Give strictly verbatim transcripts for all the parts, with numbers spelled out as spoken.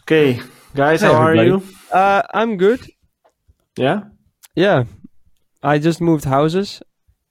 Okay, guys, Hi, how are everybody. you? Uh, I'm good. Yeah. Yeah, I just moved houses,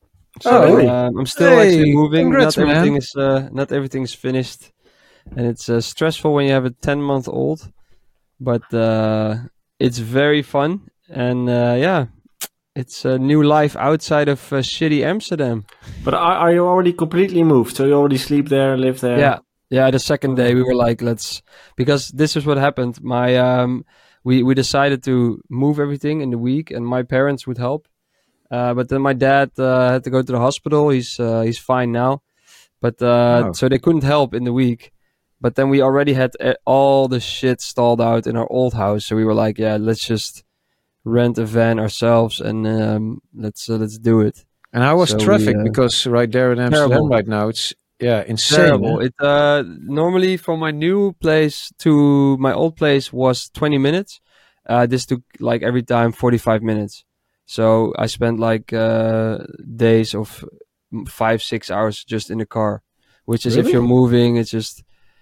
Oh, so really? um, I'm still actually Hey, moving. congrats, Not man. everything is uh, not everything is finished, and it's uh, stressful when you have a ten month old. But uh, it's very fun, and uh, yeah, it's a new life outside of uh, shitty Amsterdam. But are, are you already completely moved? So you already sleep there, live Yeah, there? yeah. The second day Okay. we were like, let's because this is what happened. My um, we we decided to move everything in the week, and my parents would help. Uh, but then my dad uh, had to go to the hospital. He's uh, he's fine now. But uh, Oh, so they couldn't help in the week. But then we already had uh, all the shit stalled out in our old house. So we were like, yeah, let's just rent a van ourselves and um, let's uh, let's do it. and how was So we traffic? uh, Because right there in Amsterdam terrible, right now, it's yeah, insane. Eh? terrible. It uh, normally from my new place to my old place was twenty minutes. Uh, this took like every time forty-five minutes. So I spent like uh, days of five six hours just in the car, which is if Really? you're moving, it's just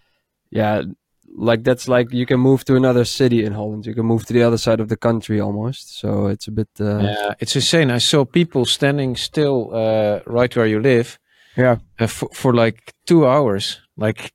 yeah, like that's like you can move to another city in Holland. You can move to the other side of the country almost. So it's a bit uh, Yeah, it's insane. I saw people standing still uh, right where you live yeah. uh, for, for like two hours, like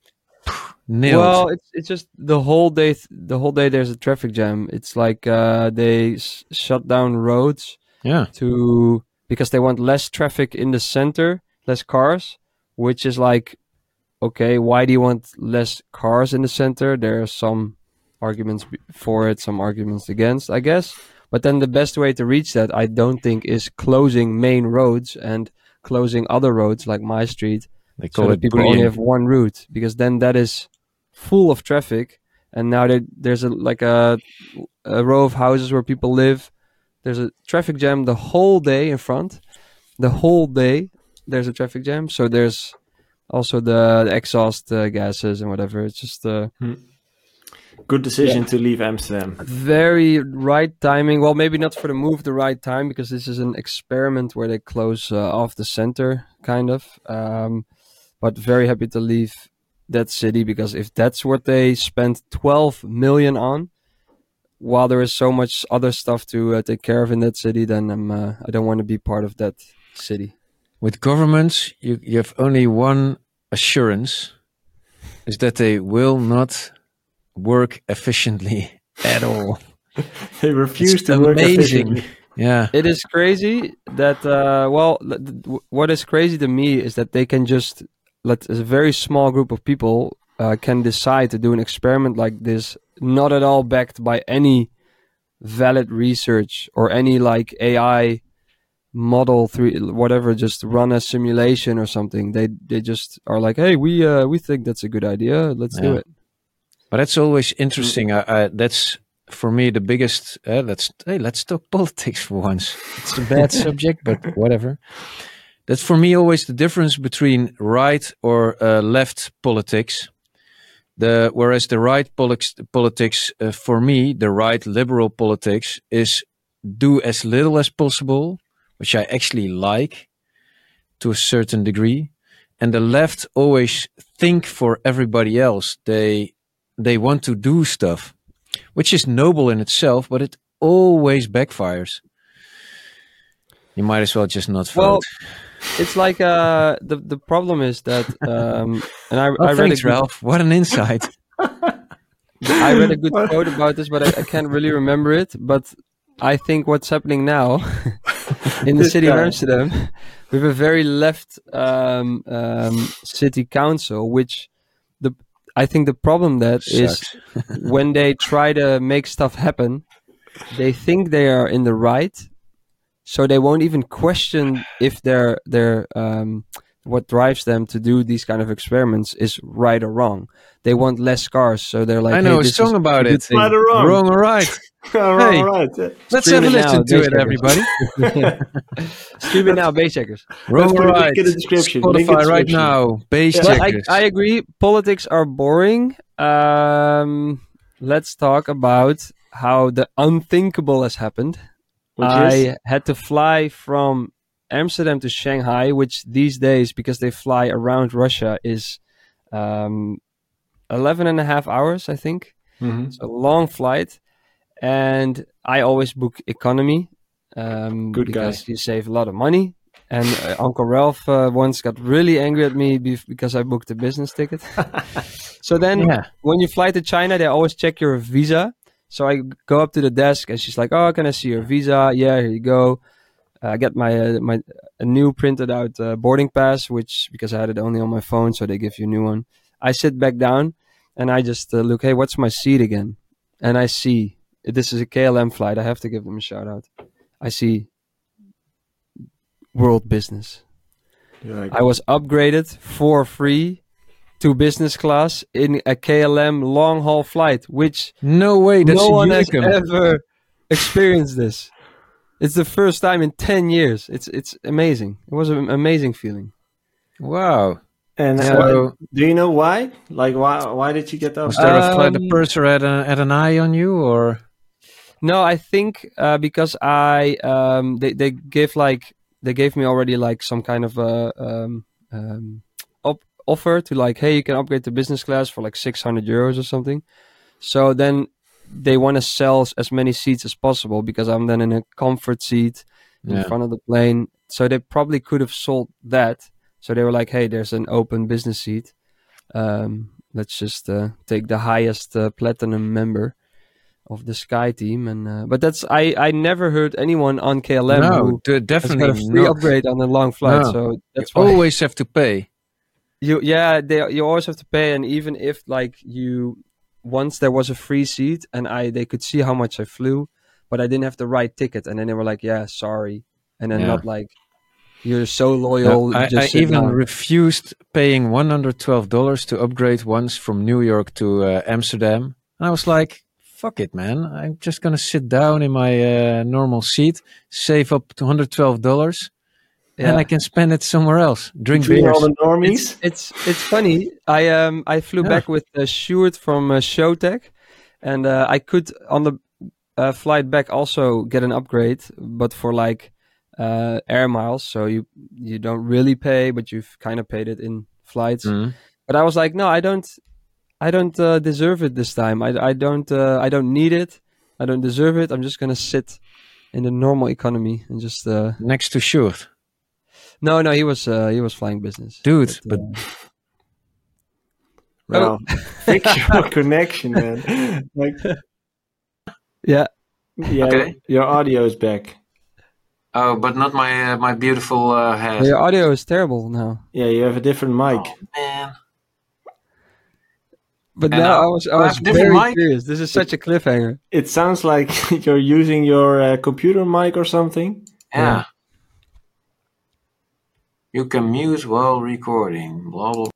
nailed. Well, it's it's just the whole day. Th- the whole day there's a traffic jam. It's like uh, they s- shut down roads Yeah, to because they want less traffic in the center, less cars, which is like okay, why do you want less cars in the center? There are some arguments b- for it, some arguments against, I guess. But then the best way to reach that, I don't think, is closing main roads and closing other roads like my street they so call that it people only bullying. have one route because then that is full of traffic. And now there, there's a like a, a row of houses where people live. There's a traffic jam the whole day in front. The whole day there's a traffic jam. So there's also the, the exhaust uh, gases and whatever. It's just uh, Hmm. Good yeah, decision to leave Amsterdam. very right timing. Well, maybe not for the move the right time because this is an experiment where they close uh, off the center, kind of. Um, but very happy to leave that city because if that's what they spent twelve million on, while there is so much other stuff to uh, take care of in that city, then I'm uh, I don't want to be part of that city. With governments, you, you have only one assurance, is that they will not work efficiently at all. They refuse It's to work amazing. efficiently. Yeah, It is crazy that uh, well, l- th- w- what is crazy to me is that they can just let a very small group of people uh, can decide to do an experiment like this, not at all backed by any valid research or any like A I model through whatever, just run a simulation or something. They they just are like, hey, we uh, we think that's a good idea. Let's do yeah. it. But that's always Mm. interesting. I, I, that's for me the biggest. Uh, let's hey, let's talk politics for once. It's a bad subject, but whatever. That's for me always the difference between right or uh, left politics. The whereas the right politics, politics uh, for me, the right liberal politics is do as little as possible, which I actually like to a certain degree, and the left always think for everybody else. They they want to do stuff, which is noble in itself, but it always backfires. You might as well just not vote. Well, it's like uh, the the problem is that um, and I Oh, I read a thanks, good Ralph. What an insight. I read a good What? quote about this, but I, I can't really remember it. But I think what's happening now in the This city of guy. Amsterdam, we have a very left um, um, city council, which the I think the problem that is Sucks. when they try to make stuff happen, they think they are in the right, so they won't even question if their their um, what drives them to do these kind of experiments is right or wrong. They want less cars, so they're like, I know "Hey, a this is song about a good it. thing." Right or wrong? Wrong or right? All Hey. right, all right. Let's Stream have a it now, listen to bass it, checkers. everybody. Stream it now, base checkers. Wrong put or a link right? in the description. Link in Spotify right description. now. Bass Yeah. But I, checkers. I agree. Politics are boring. Um, let's talk about how the unthinkable has happened. Which I is had to fly from Amsterdam to Shanghai, which these days, because they fly around Russia, is um, eleven and a half hours, I think. Mhm. It's a long flight, and I always book economy um, Good guy. because you save a lot of money. And uh, Uncle Ralph uh, once got really angry at me bef- because I booked a business ticket. So then, Yeah. when you fly to China, they always check your visa. So I go up to the desk, and she's like, "Oh, can I see your visa?" Yeah, here you go. I get my uh, my a new printed out uh, boarding pass, which because I had it only on my phone, so they give you a new one. I sit back down, and I just uh, look. Hey, what's my seat again? And I see this is a K L M flight. I have to give them a shout out. I see world business. You're like, I was upgraded for free to business class in a K L M long haul flight, which No way. That's no a one has unicum. ever experienced this. It's the first time in ten years. It's it's amazing. It was an amazing feeling. Wow. and Yeah. uh, So do you know why? Like, why? Why did you get up? was there a flight? The Um, purser had, a, had an eye on you, or No, I think uh, because I um, they they gave like they gave me already like some kind of a um, um, op- offer to like, hey, you can upgrade to business class for like six hundred euros or something. So then they want to sell s- as many seats as possible because I'm then in a comfort seat in Yeah. front of the plane. So they probably could have sold that. So they were like, hey, there's an open business seat. Um, let's just uh, take the highest uh, platinum member of the Sky team. And uh, but that's I I never heard anyone on K L M no, who d- has got a definitely free not. upgrade on a long flight. No. So You that's why always have to pay. you yeah they you always have to pay. And even if like you once there was a free seat and I they could see how much I flew, but I didn't have the right ticket, and then they were like, yeah, sorry, and then Yeah. not like you're so No, loyal. I, just I sit even down. refused paying one hundred twelve dollars to upgrade once from New York to uh, Amsterdam. And I was like, fuck it, man. I'm just going to sit down in my uh, normal seat, save up to one hundred twelve dollars, Yeah. and I can spend it somewhere else. Drink Between beers. all the normies. It's it's it's funny. I um I flew Yeah. back with uh, Stuart from uh, Showtech, and uh, I could on the uh, flight back also get an upgrade, but for like uh, air miles. So you you don't really pay, but you've kind of paid it in flights. Mm. But I was like, no, I don't, I don't uh, deserve it this time. I I don't uh, I don't need it. I don't deserve it. I'm just gonna sit in the normal economy and just uh, Next to Sjoerd. no no he was uh, he was flying business, Dude, but. but uh, Well, fix your connection, man. Like, yeah. yeah, Okay. your audio is back. Oh, but not my uh, my beautiful uh, head. Your audio is terrible now. Yeah, you have a different mic. Man. But And now now? I was I I was have different very mic? curious. This is such a cliffhanger. It sounds like you're using your uh, computer mic or something. Yeah. You can mute while recording. Blah blah.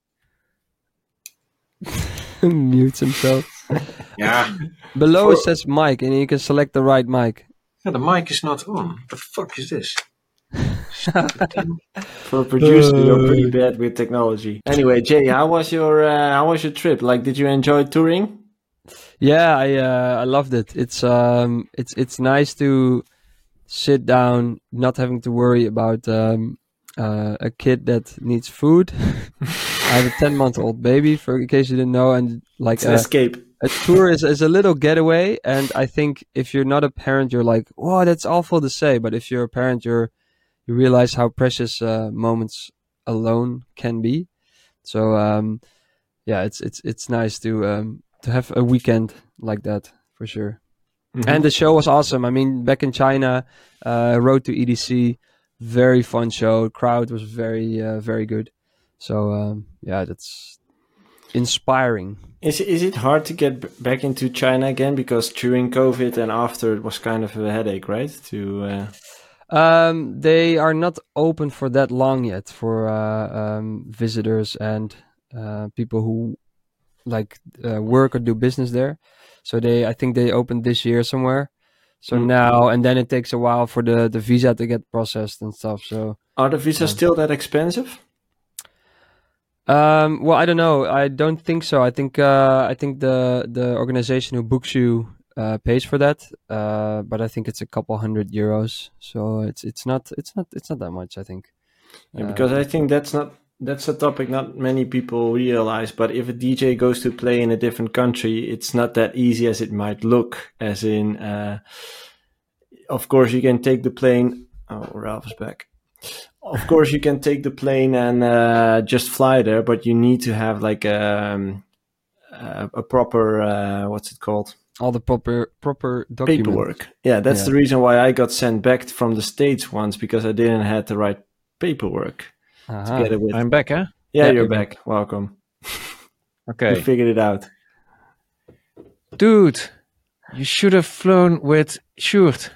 Mutes himself. Yeah. Below For- it says mic, and you can select the right mic. Yeah, the mic is not on. The fuck is this? Stupid thing. For a producer, you're pretty bad with technology. Anyway, Jay, how was your uh, how was your trip? Like, did you enjoy touring? Yeah, I uh, I loved it. It's um it's it's nice to sit down, not having to worry about um uh, a kid that needs food. I have a ten month old baby, for in case you didn't know, and like It's an uh, escape. a tour is, is a little getaway. And I think if you're not a parent, you're like, "Whoa, that's awful to say." But if you're a parent, you're you realize how precious uh, moments alone can be. So um, yeah, it's it's it's nice to um, to have a weekend like that for sure. Mhm. And the show was awesome. I mean, back in China, uh, Road to E D C, very fun show. Crowd was very uh, very good. So um, yeah, that's inspiring. Is is it hard to get b- back into China again? Because during COVID and after, it was kind of a headache, right? To uh... Um, they are not open for that long yet for uh, um, visitors and uh, people who like uh, work or do business there. So they, I think they opened this year somewhere. So Mm. now and then it takes a while for the the visa to get processed and stuff. So are the visas Yeah. still that expensive? um, well, I don't know. I don't think so. I think uh, I think the the organization who books you uh, pays for that. Uh, but I think it's a couple hundred euros. So it's it's not it's not it's not that much. I think. Yeah, because Uh, I think that's not that's a topic not many people realize, but if a D J goes to play in a different country, it's not that easy as it might look. As in, uh, of course, you can take the plane. Oh, Ralph is back. Of course, you can take the plane and uh, just fly there, but you need to have like um, a, a proper, uh, what's it called? All the proper proper documents. Paperwork. Yeah, that's Yeah. the reason why I got sent back from the States once, because I didn't have the right paperwork. Uh-huh. Together with, I'm back, huh? yeah, Yeah, you're you're back. Welcome. You Okay. figured it out. Dude, you should have flown with Sjoerd.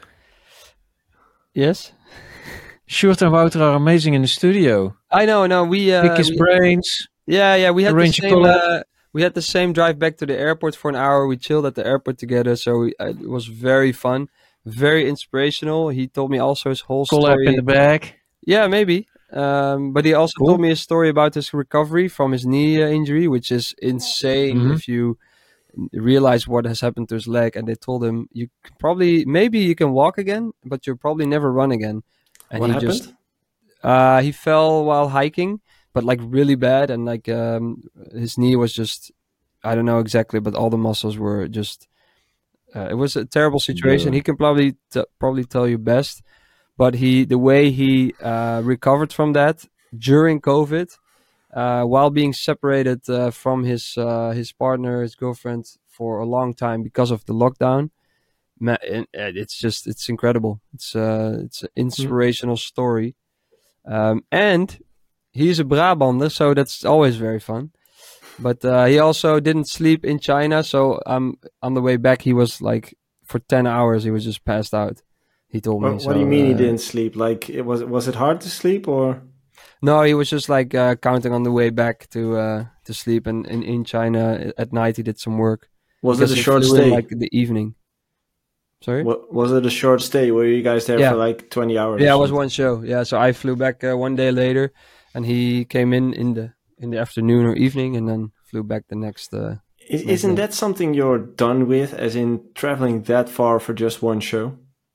Yes. Sjoerd and Wouter are amazing in the studio. I know. No, we. Uh, Pick his we- brains. Yeah, yeah. We had the Arrange a same. collab. Uh, we had the same drive back to the airport for an hour. We chilled at the airport together, so we, uh, it was very fun, very inspirational. He told me also his whole Collab story. in the bag. Yeah, maybe. Um, but he also Cool. told me a story about his recovery from his knee uh, injury, which is insane Mhm. if you realize what has happened to his leg. And they told him you c- probably, maybe you can walk again, but you'll probably never run again. And What he happened? just, uh, he fell while hiking, but like really bad, and like um, his knee was just, I don't know exactly, but all the muscles were just. Uh, it was a terrible situation. Yeah. He can probably t- probably tell you best, but he the way he uh, recovered from that during COVID, uh, while being separated uh, from his uh, his partner, his girlfriend for a long time because of the lockdown. Ma- and, and it's just it's incredible. It's uh, it's an inspirational story, um, and he's a Brabander, so that's always very fun. But uh, he also didn't sleep in China, so um, on the way back he was like for ten hours he was just passed out. He told me. What, what so, do you mean he uh, didn't sleep? Like, it was was it hard to sleep or? No, he was just like uh, counting on the way back to uh, to sleep, and in, in China at night he did some work. Was because it a he short flew in, stay? like the evening. Sorry. Wa- was it a short stay? Were you guys there Yeah. for like twenty hours? Yeah, or it was something? one show. Yeah, so I flew back uh, one day later, and he came in in the in the afternoon or evening, and then flew back the next. Uh, Is, Like isn't that. that something you're done with, as in traveling that far for just one show?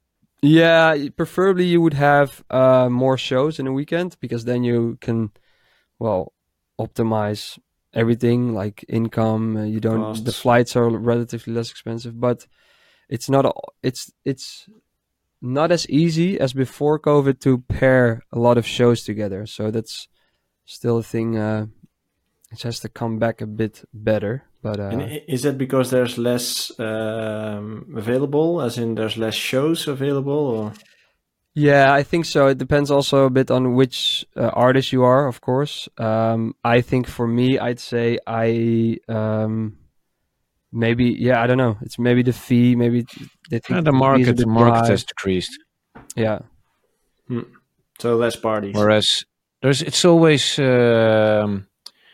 yeah, preferably you would have uh, more shows in a weekend, because then you can, well, optimize everything like income. Uh, you don't. The Costs. flights are relatively less expensive, but it's not. a- It's it's not as easy as before COVID to pair a lot of shows together. So that's still a thing. Uh, it has to come back a bit better. But uh, And i- is that because there's less um, available, as in there's less shows available, or? yeah, I think so. It depends also a bit on which uh, artist you are, of course. Um, I think for me, I'd say I um, maybe yeah, I don't know. It's maybe the fee. Maybe they think Uh, the the fee is a market, bit the market high. has decreased. Yeah, So less parties. Whereas there's, it's always um,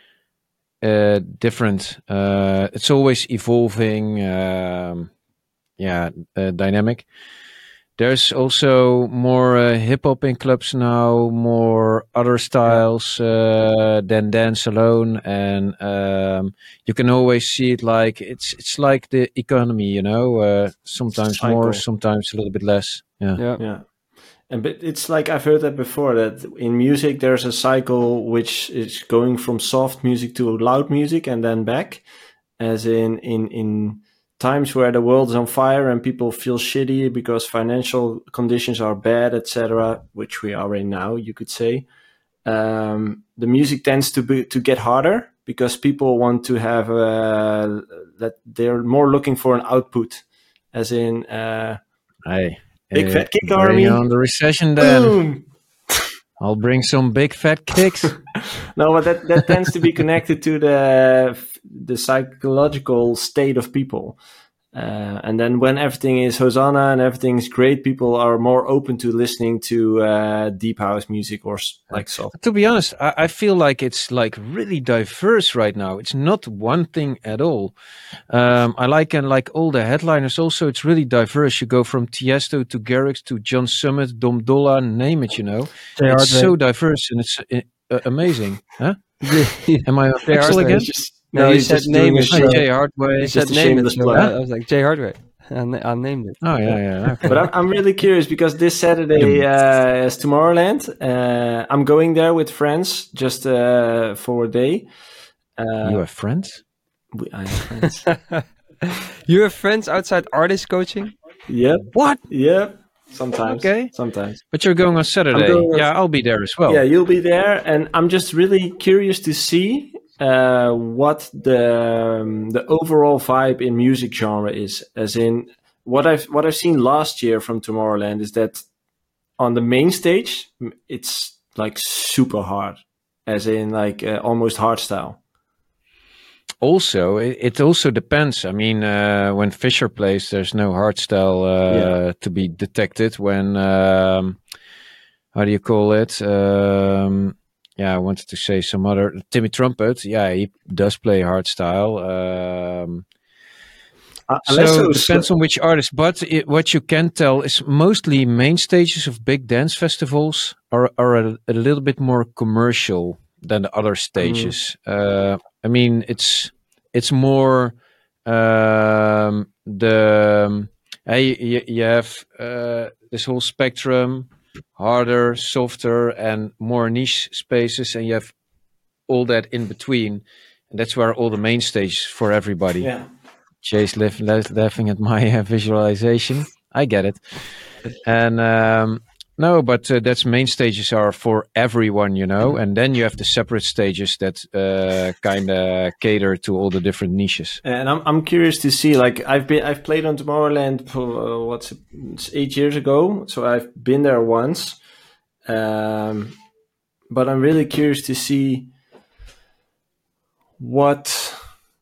uh, different. Uh, it's always evolving. Um, yeah, uh, dynamic. There's also more uh, hip hop in clubs now, more other styles uh, than dance alone, and um, you can always see it like it's it's like the economy, you know. Uh, sometimes more, Cycle. sometimes a little bit less. Yeah. yeah, Yeah. And but it's like I've heard that before, that in music there's a cycle which is going from soft music to loud music and then back, as in in in times where the world is on fire and people feel shitty because financial conditions are bad, et cetera, which we are in now, you could say. Um, the music tends to be to get harder because people want to have uh, that they're more looking for an output, as in uh, Hey, Big uh, Fat Kick bring Army. on the recession then. boom. I'll bring some big fat kicks. No, but that, that tends to be connected to the the psychological state of people. Uh, and then when everything is Hosanna and everything's great, people are more open to listening to uh, deep house music or s- like soft. To be honest, I, I feel like it's like really diverse right now. It's not one thing at all. Um, I like and like all the headliners. Also, it's really diverse. You go from Tiesto to Garrix to John Summit, Dom Dolla, name it. You know, Jay it's so Hardway. diverse and it's uh, uh, amazing. Huh? Yeah. Am I on Jay Pixel Hardway. again? Just, No, no, you he's said just name doing a it, Hi, show. so- Jay Hardway. You said Just a name it, shameless so plug. uh, I was like Jay Hardway. I, na- I named it. Oh yeah, yeah. Okay. But I'm, I'm really curious because this Saturday uh, is Tomorrowland. Uh, I'm going there with friends just uh, for a day. Uh, you have friends? we, I have friends. You have friends outside artist coaching? Yep. What? Yep. Sometimes. Okay. Sometimes. But you're going on Saturday. going on- Yeah, I'll be there as well. Yeah, you'll be there, and I'm just really curious to see uh, what the um, the overall vibe in music genre is. As in, what I've what I've seen last year from Tomorrowland is that on the main stage, m- it's like super hard, as in like uh, almost hardstyle. Also, it, it also depends. I mean, uh, when Fisher plays, there's no hardstyle uh, Yeah. to be detected. When um, how do you call it? Um, yeah, I wanted to say some other Timmy Trumpet. Yeah, he does play hardstyle. Um, Uh, unless so it those- depends on which artist. But it, what you can tell is mostly main stages of big dance festivals are are a, a little bit more commercial than the other stages. Uh, I mean, it's it's more um, the um, hey, you, you have uh, this whole spectrum, harder, softer, and more niche spaces, and you have all that in between, and that's where all the main stages for everybody. yeah. Jay's laugh, laugh, laughing at my uh, visualization. I get it. And um, no, but uh, that's main stages are for everyone, you know. And then you have the separate stages that uh, kind of cater to all the different niches. And I'm I'm curious to see. Like I've been I've played on Tomorrowland for uh, what's it, it's eight years ago, so I've been there once. Um, but I'm really curious to see what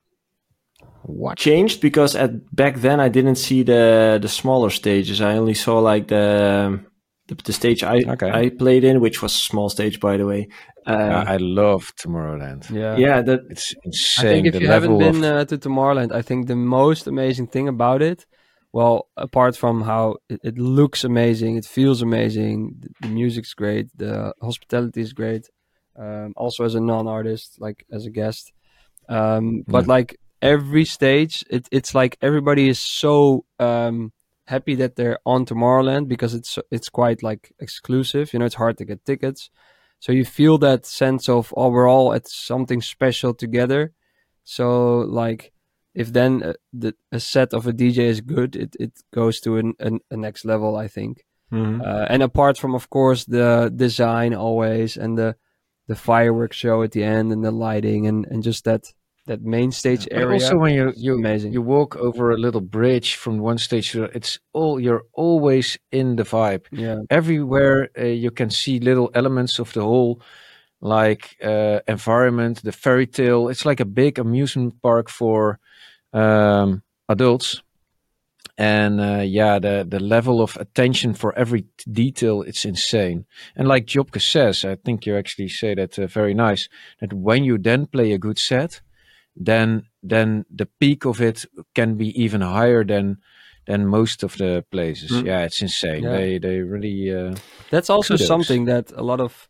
What? changed because at back then I didn't see the the smaller stages. I only saw like the the, the stage I Okay. I played in, which was a small stage, by the way. Uh, I I love Tomorrowland. Yeah. yeah, that It's I insane. think if the you level haven't been of uh, to Tomorrowland, I think the most amazing thing about it, well, apart from how it, it looks amazing, it feels amazing, the, the music's great, the hospitality is great. Um, also as a non-artist, like as a guest, um, but Yeah. like every stage, it, it's like everybody is so um, happy that they're on Tomorrowland because it's it's quite like exclusive. You know, it's hard to get tickets. So you feel that sense of overall it's something special together. So like if then uh, the a set of a D J is good, it, it goes to an, an, a next level, I think. mhm. Uh, and apart from of course the design always and the the fireworks show at the end and the lighting and, and just that that main stage But area. also when you you amazing. you walk over a little bridge from one stage to it's all you're always in the vibe. Yeah. Everywhere uh, you can see little elements of the whole like uh, environment, the fairy tale. It's like a big amusement park for um, adults. And uh, yeah, the the level of attention for every t- detail, it's insane. And like Jobke says, I think you actually say that uh, very nice. That when you then play a good set, then then the peak of it can be even higher than than most of the places. Mm. Yeah, it's insane. Yeah. They they really uh, That's also Kudos. something that a lot of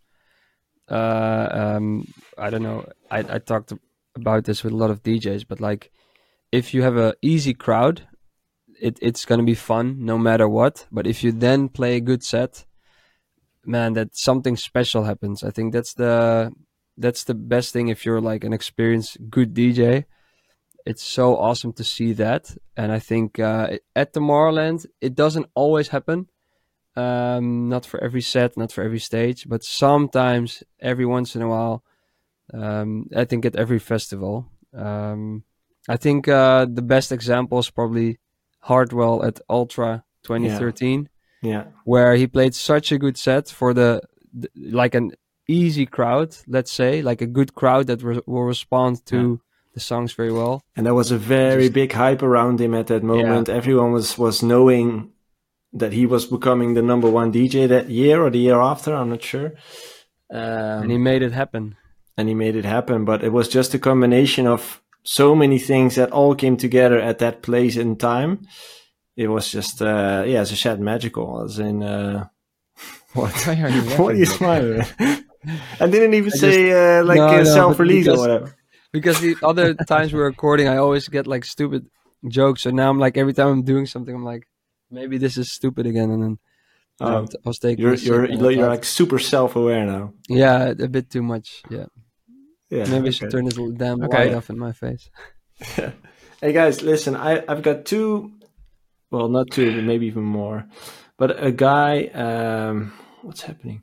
uh um I don't know, I, I talked about this with a lot of D Js, but like if you have a easy crowd, it, it's gonna be fun no matter what. But if you then play a good set, man, that something special happens. I think that's the that's the best thing if you're like an experienced good D J. It's so awesome to see that. And I think uh, at Tomorrowland, it doesn't always happen. Um, not for every set, not for every stage, but sometimes every once in a while. Um, I think at every festival. Um, I think uh, the best example is probably Hardwell at Ultra twenty thirteen, yeah. where he played such a good set for the, the like an easy crowd, let's say, like a good crowd that re- will respond to Yeah. the songs very well. And there was a very Just- big hype around him at that moment. Everyone was was knowing that he was becoming the number one D J that year or the year after. I'm not sure. Um, And he made it happen. and he made it happen. But it was just a combination of so many things that all came together at that place in time. It was just, uh, yeah, as I said, magical. As in, uh, what? Why are you What are you smiling at? I didn't even I say uh, like No, uh, no, self-release or because- whatever. Because the other times we're recording, I always get like stupid jokes. And now I'm like, every time I'm doing something, I'm like, maybe this is stupid again. And then no, Oh, I was taking you're a sip you're and I you're thought, like super self-aware now. yeah, a bit too much. Yeah, Yeah. maybe I should Okay. turn this little damn Okay. light off in my face. Hey guys, listen. I I've got two. Well, not two, but maybe even more. But a guy. Um, what's happening?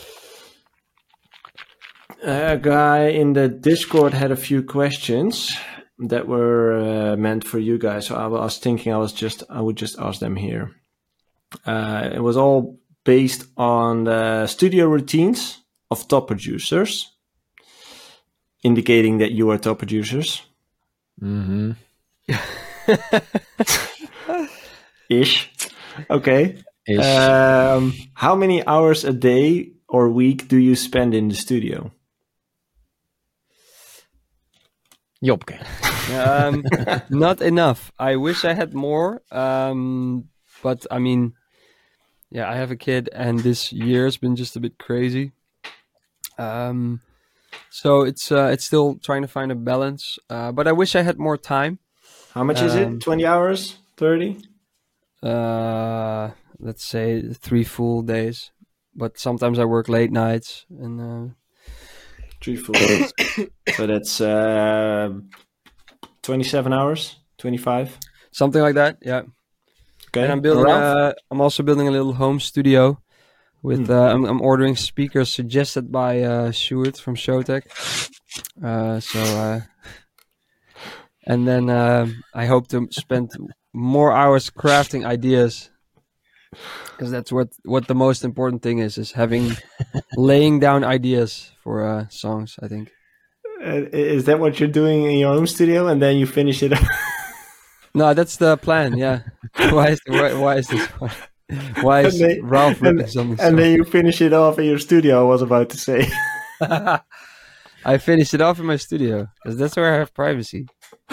A guy in the Discord had a few questions that were uh, meant for you guys. So I was thinking I was just I would just ask them here. Uh, it was all based on the studio routines of top producers, indicating that you are top producers. Mm-hmm. Ish. Okay. Ish. Um, how many hours a day or week do you spend in the studio? Jopke. um, not enough. I wish I had more. Um, but I mean, yeah, I have a kid, and this year's been just a bit crazy. Um, so it's uh, it's still trying to find a balance. Uh, but I wish I had more time. How much is Um, it? twenty hours? thirty? Uh, let's say three full days. But sometimes I work late nights, and uh, Three full days. So that's uh, twenty-seven hours? twenty-five? something like that. Yeah. Okay. And I'm building. Ralph? Uh, I'm also building a little home studio. With Hmm. uh, I'm, I'm ordering speakers suggested by uh, Stuart from Showtech. Uh, so uh, and then uh, I hope to spend more hours crafting ideas, because that's what what the most important thing is is having laying down ideas for uh, songs. I think. Uh, is that what you're doing in your home studio and then you finish it? No, that's the plan. Yeah. why is why, why is this? Why is And they- Ralph and, ripping something? and so- then you finish it off in your studio, I was about to say. I finish it off in my studio because that's where I have privacy.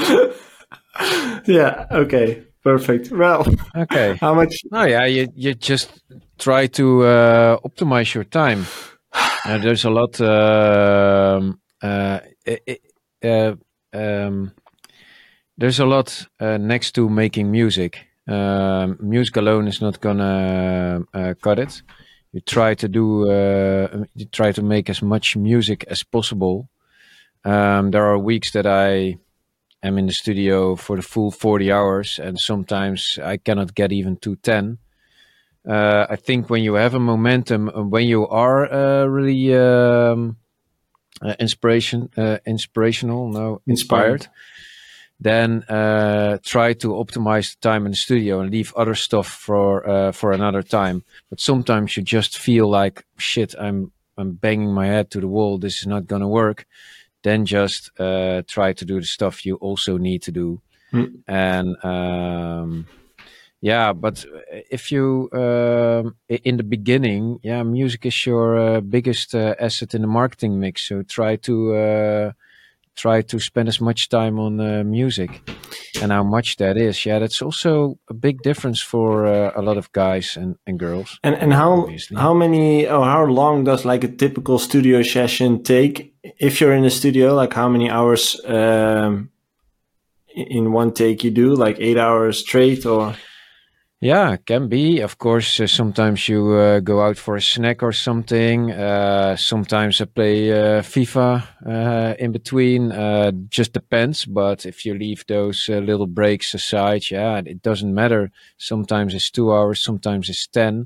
Yeah, okay. Perfect. Ralph, Okay. how much? Oh yeah, you you just try to uh, optimize your time. Uh, there's a lot. Um, uh, i- i- uh, um, there's a lot uh, next to making music. Um, music alone is not gonna uh, cut it. You try to do. Uh, you try to make as much music as possible. Um, there are weeks that I am in the studio for the full forty hours, and sometimes I cannot get even to ten. Uh, I think when you have a momentum, uh, when you are uh, really um, uh, inspiration, uh, inspirational, no, inspired, Inspired. then uh, try to optimize the time in the studio and leave other stuff for uh, for another time. But sometimes you just feel like shit. I'm I'm banging my head to the wall. This is not gonna work. Then just uh, try to do the stuff you also need to do. Hmm. And um, yeah, but if you um, i- in the beginning, yeah, music is your uh, biggest uh, asset in the marketing mix. So try to uh, try to spend as much time on uh, music, and how much that is. Yeah, that's also a big difference for uh, a lot of guys and, and girls. And and how Obviously. how many or how long does like a typical studio session take? If you're in the studio, like how many hours um, in in one take you do? Like eight hours straight, or Yeah, can be. Of course, uh, sometimes you uh, go out for a snack or something. Uh, sometimes I play uh, FIFA uh, in between. Uh, just depends. But if you leave those uh, little breaks aside, yeah, it doesn't matter. Sometimes it's two hours, sometimes it's ten.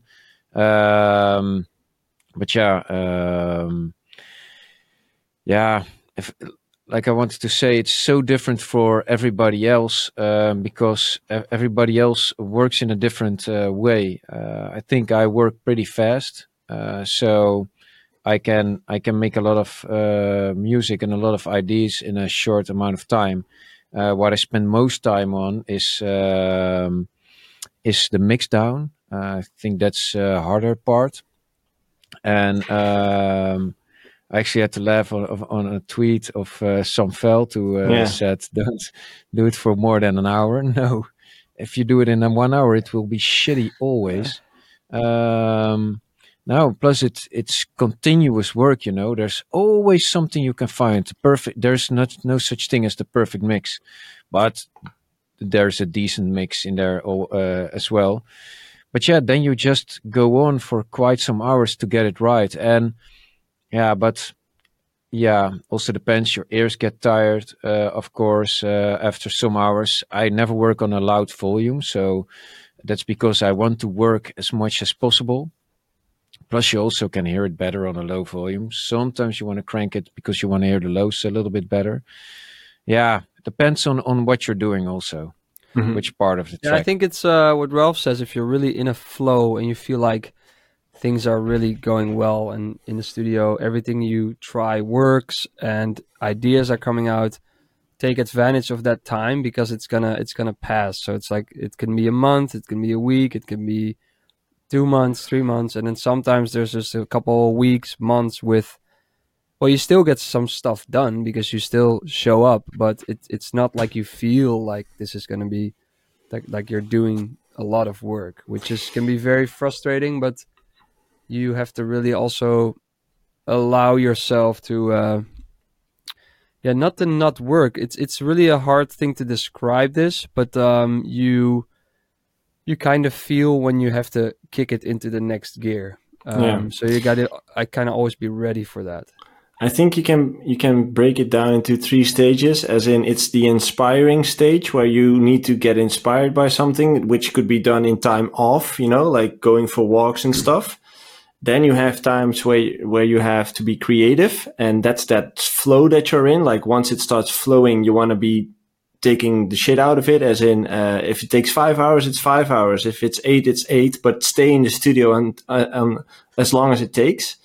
Um, but yeah, um, yeah. If like I wanted to say, it's so different for everybody else um, because e- everybody else works in a different uh, way. Uh, I think I work pretty fast, uh, so I can I can make a lot of uh, music and a lot of ideas in a short amount of time. Uh, what I spend most time on is um, is the mix down. Uh, I think that's a harder part, and um, I actually had to laugh on, of- on a tweet of uh, Sam Veld who uh, Yeah. said, "Don't do it for more than an hour." No, if you do it in a one hour, it will be shitty always. Um, now, plus it's it's continuous work. You know, there's always something you can find. Perfect. There's not no such thing as the perfect mix, but there's a decent mix in there uh, as well. But yeah, then you just go on for quite some hours to get it right. And yeah, but yeah, also depends. Your ears get tired, uh, of course, uh, after some hours. I never work on a loud volume, so that's because I want to work as much as possible. Plus, you also can hear it better on a low volume. Sometimes you want to crank it because you want to hear the lows a little bit better. Yeah, it depends on, on what you're doing also, mm-hmm. which part of the yeah, track. I think it's uh, what Ralph says. If you're really in a flow and you feel like things are really going well and in the studio, everything you try works and ideas are coming out, take advantage of that time because it's gonna it's gonna pass. So it's like it can be a month, it can be a week, it can be two months, three months, and then sometimes there's just a couple of weeks, months with, well, you still get some stuff done because you still show up, but it, it's not like you feel like this is going to be like, like you're doing a lot of work, which is can be very frustrating, but you have to really also allow yourself to, uh, yeah, not to not work. It's, it's really a hard thing to describe this, but um, you... you kind of feel when you have to kick it into the next gear. Um, yeah. So you got to, I kind of always be ready for that. I think you can you can break it down into three stages, as in it's the inspiring stage where you need to get inspired by something, which could be done in time off, you know, like going for walks and stuff. Then you have times where where you have to be creative, and that's that flow that you're in. Like once it starts flowing, you want to be taking the shit out of it, as in uh, if it takes five hours, it's five hours. If it's eight, it's eight, but stay in the studio and uh, um, as long as it takes.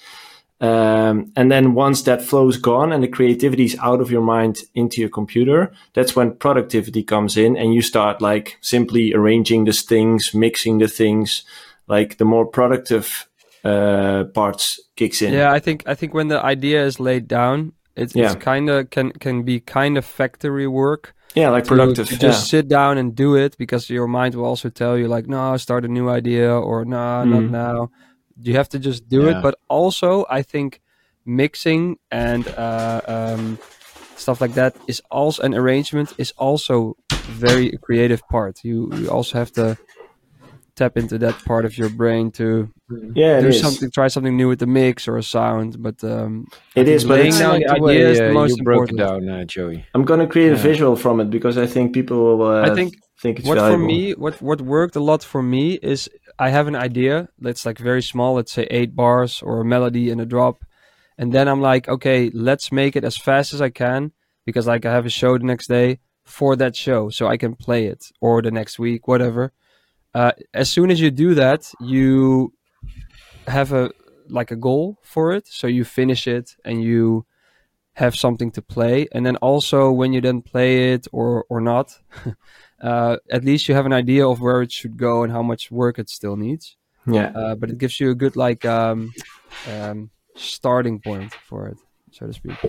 Um, and then once that flow's gone and the creativity is out of your mind into your computer, that's when productivity comes in and you start like simply arranging the things, mixing the things, like the more productive uh, parts kicks in. Yeah, I think I think when the idea is laid down, it's, yeah. it's kind of can can be kind of factory work. Yeah, like to, productive. To just yeah. sit down and do it, because your mind will also tell you like, no, start a new idea, or no, nah, mm. not now. You have to just do yeah. it. But also, I think mixing and uh, um, stuff like that is also an arrangement is also very creative part. You you also have to tap into that part of your brain to yeah, do something, try something new with the mix or a sound. But um, it is, but laying down the idea is the most you broke important. it down, uh, Joey. I'm gonna create yeah. a visual from it because I think people will. Uh, I think think it's what valuable. for me, what what worked a lot for me is I have an idea that's like very small. Let's say eight bars or a melody and a drop, and then I'm like, okay, let's make it as fast as I can because like I have a show the next day for that show, so I can play it, or the next week, whatever. Uh, as soon as you do that, you have a like a goal for it, so you finish it and you have something to play. And then also when you then play it or or not, uh, at least you have an idea of where it should go and how much work it still needs. Yeah. Uh, but it gives you a good like um, um, starting point for it, so to speak.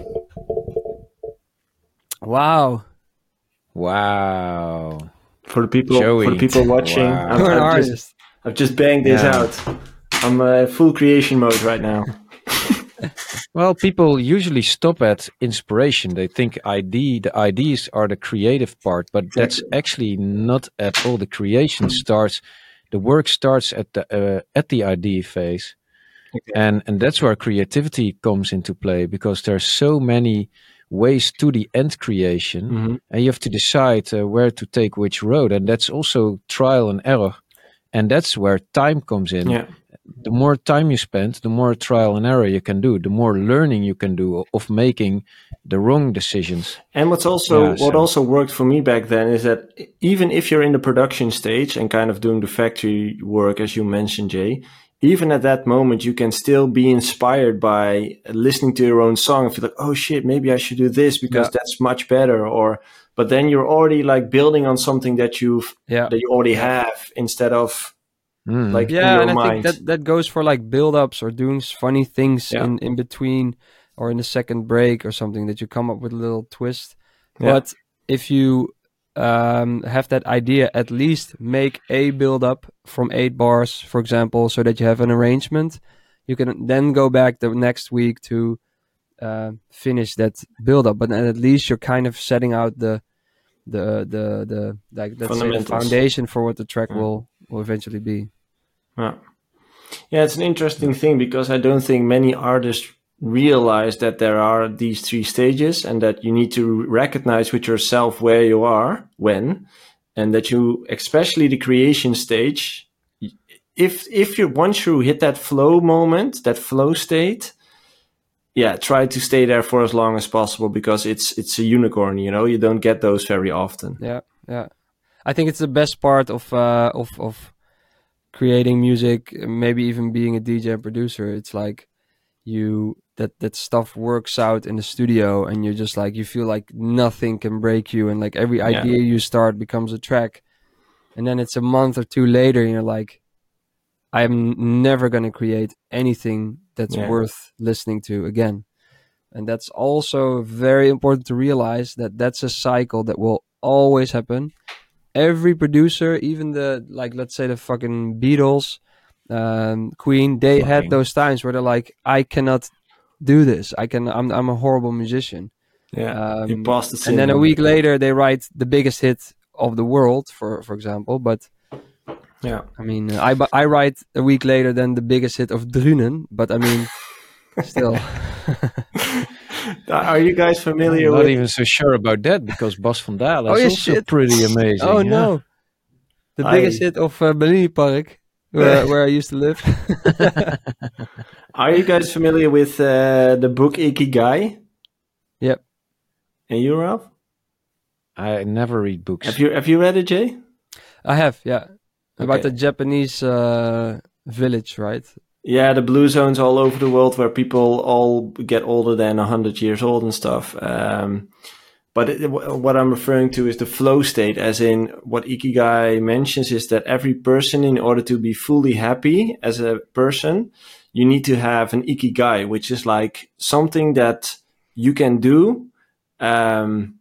Wow! Wow! For the people, Joey. for the people watching, Wow. I'm, You're an I've, artist. just, I've just banged this yeah. out. I'm uh, full creation mode right now. Well, people usually stop at inspiration. They think I D, the I Ds are the creative part, but exactly. that's actually not at all. The creation starts, the work starts at the uh, at the I D phase, okay. and and that's where creativity comes into play, because there's so many ways to the end creation, mm-hmm. and you have to decide uh, where to take which road, and that's also trial and error, and that's where time comes in. Yeah. The more time you spend, the more trial and error you can do, the more learning you can do of making the wrong decisions. And what's also yeah, what so. also worked for me back then is that even if you're in the production stage and kind of doing the factory work, as you mentioned, Jay, even at that moment, you can still be inspired by listening to your own song and feel like, oh shit, maybe I should do this because yeah. that's much better. Or, but then you're already like building on something that you've, yeah. that you already have, instead of mm. like, yeah. in your and I mind. think that, that goes for like build-ups or doing funny things yeah. in, in between or in the second break or something, that you come up with a little twist. Yeah. But if you, um have that idea, at least make a build up from eight bars, for example, so that you have an arrangement. You can then go back the next week to uh, finish that build up, but then at least you're kind of setting out the the the the like let's say the Fundamentals. foundation for what the track Yeah. will will eventually be. Yeah. Yeah, it's an interesting thing because I don't think many artists realize that there are these three stages and that you need to recognize with yourself where you are when, and that you, especially the creation stage, if if you once you hit that flow moment, that flow state, yeah, try to stay there for as long as possible because it's it's a unicorn, you know, you don't get those very often. Yeah, yeah. I think it's the best part of uh, of of creating music, maybe even being a D J and producer. It's like you that that stuff works out in the studio, and you're just like you feel like nothing can break you, and like every Yeah. idea you start becomes a track, and then it's a month or two later, and you're like, I'm never gonna create anything that's Yeah. worth listening to again. And that's also very important to realize that that's a cycle that will always happen. Every producer, even the like, let's say the fucking Beatles, um, Queen, they had Fucking- those times where they're like, I cannot do this. I can. I'm. I'm a horrible musician. Yeah, Um, you passed the and then a syndrome. week later, they write the biggest hit of the world, for for example. But Yeah. I mean, uh, I bu- I write a week later than the biggest hit of Drunen. But I mean, still. Are you guys familiar I'm not with? even so sure about that because Bas van Dalen Oh, is yeah, also shit. pretty amazing. Oh yeah. no, the I- biggest hit of uh, Bellini Park, where where I used to live. Are you guys familiar with uh, the book Ikigai? Yep. And you, Ralph? I never read books. Have you have you read it, Jay? I have, yeah, about Okay. the Japanese uh, village, right? Yeah, the blue zones all over the world where people all get older than a hundred years old and stuff. Um, but it, what I'm referring to is the flow state, as in what Ikigai mentions is that every person, in order to be fully happy as a person, you need to have an Ikigai, which is like something that you can do, um,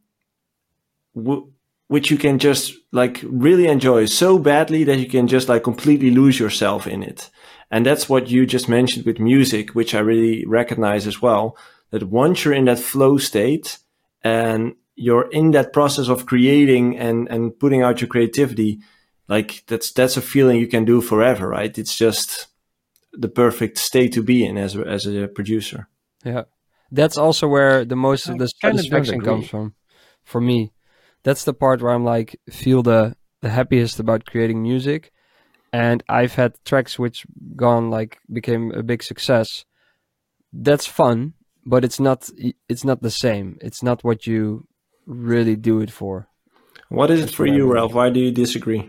w- which you can just like really enjoy so badly that you can just like completely lose yourself in it. And that's what you just mentioned with music, which I really recognize as well, that once you're in that flow state and you're in that process of creating and, and putting out your creativity, like that's, that's a feeling you can do forever, right? It's just the perfect state to be in as a, as a producer. Yeah, that's also where the most of I the kinda don't satisfaction agree. comes from. For me, that's the part where I'm like feel the the happiest about creating music. And I've had tracks which gone like became a big success. That's fun, but it's not it's not the same. It's not what you really do it for. What is it That's for what I you, mean. Ralph? Why do you disagree?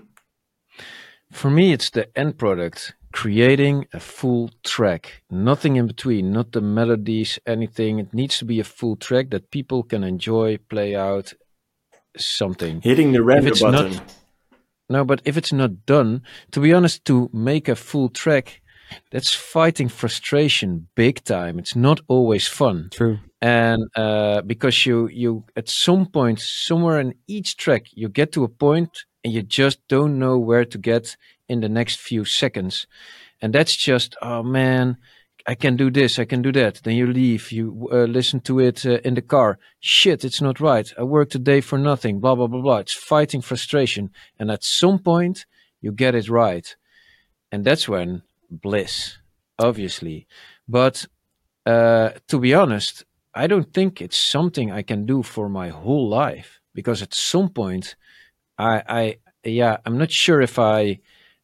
For me, it's the end product. Creating a full track, nothing in between, not the melodies, anything. It needs to be a full track that people can enjoy, play out, something. Hitting the render it's button. not- No, but if it's not done, to be honest, to make a full track, that's fighting frustration big time. It's not always fun. True. And uh, because you you at some point somewhere in each track you get to a point and you just don't know where to get in the next few seconds, and that's just, oh man, I can do this, I can do that. Then you leave, you uh, listen to it uh, in the car. Shit, it's not right. I worked today for nothing. Blah blah blah blah. It's fighting frustration, and at some point you get it right, and that's when bliss, obviously. But uh, to be honest, I don't think it's something I can do for my whole life, because at some point, I, I yeah, I'm not sure if I,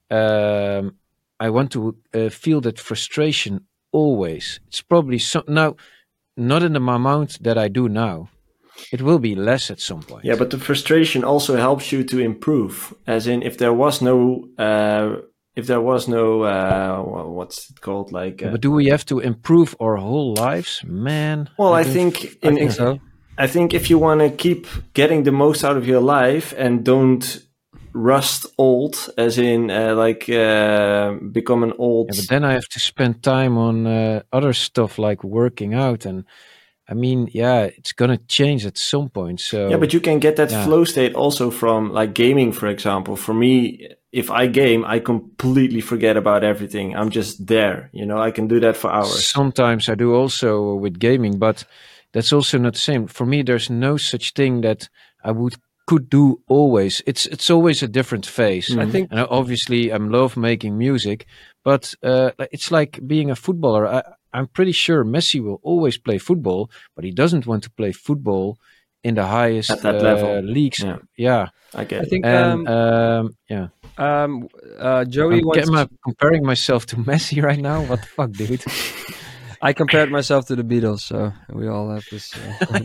um, I want to uh, feel that frustration always. It's probably so now, not in the amount that I do now. It will be less at some point. Yeah, but the frustration also helps you to improve. As in, if there was no, uh, if there was no, uh, wha- what's it called? Like, uh, But do we have to improve our whole lives, man? well, I don't think, I in, think so. I think if you want to keep getting the most out of your life and don't rust old, as in, uh, like, uh, become an old. Yeah, but then I have to spend time on uh, other stuff like working out, and I mean, yeah, it's gonna change at some point. So Yeah, but you can get that yeah. flow state also from like gaming, for example. For me, if I game, I completely forget about everything. I'm just there, you know, I can do that for hours. sometimes I do also with gaming, but that's also not the same. For me, there's no such thing that I would could do always. It's it's always a different phase. Mm. I think And obviously, I love making music, but uh, it's like being a footballer. I, I'm pretty sure Messi will always play football, but he doesn't want to play football in the highest At that uh, level. leagues. Yeah. Yeah, I get I it. think and um, um, yeah, um, uh, Joey I'm, wants. am I comparing myself to Messi right now? What the fuck, dude? I compared myself to the Beatles, so we all have this. Uh,